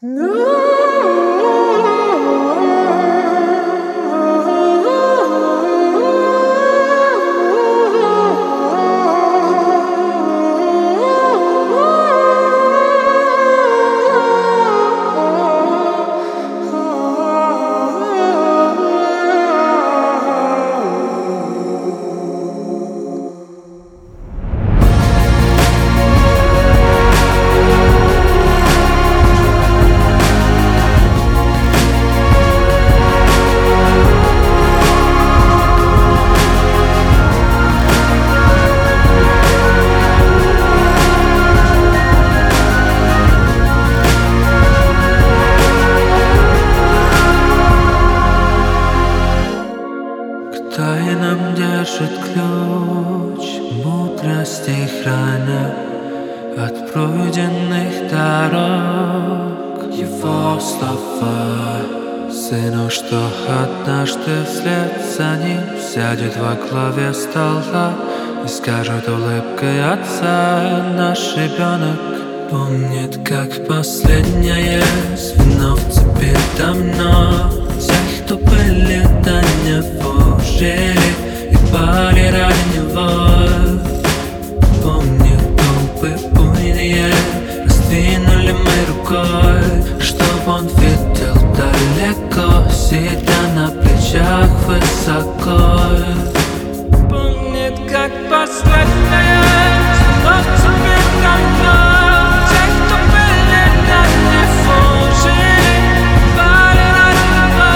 Тайнам держит ключ, мудрости храня от пройденных дорог его слова. Сыну, что однажды вслед за ним сядет во главе стола и скажет улыбкой отца: наш ребенок помнит, как последнее звено в цепи давно. Тех, кто были до него, жили и пали ради него. Помню толпы буйные, раздвинули мы рукой, чтоб он видел далеко, сидя на плечах высоко. Помнит, как последнее звено в цепи давно. Тех, кто были до него, жили и пали ради него.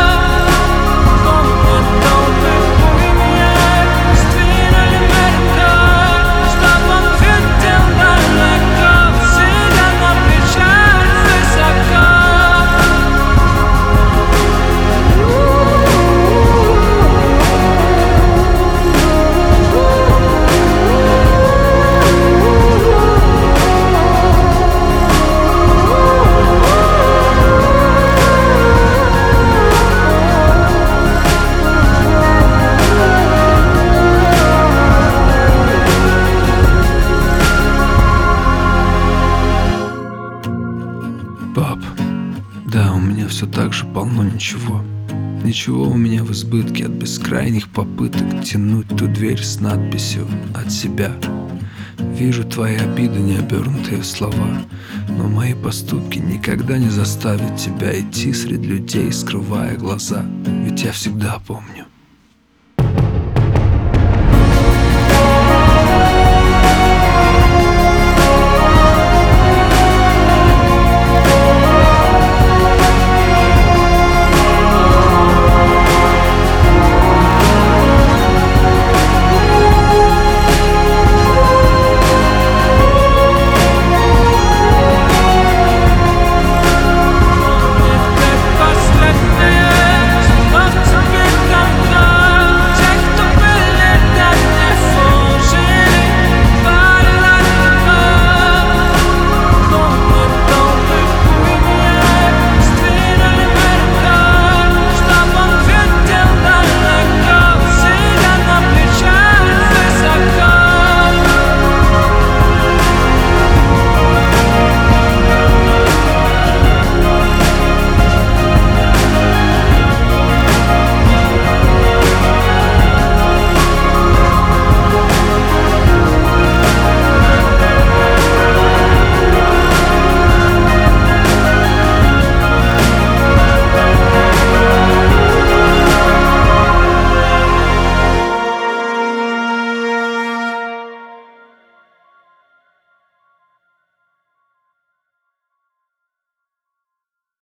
Помнит толпы буйные, раздвинули мы рукой, чтоб он видел далеко, сидя на плечах высоко. Пап, да, у меня все так же полно ничего. Ничего у меня в избытке от бескрайних попыток тянуть ту дверь с надписью «От себя». Вижу твои обиды, необернутые в слова, но мои поступки никогда не заставят тебя идти среди людей, скрывая глаза. Ведь я всегда помню.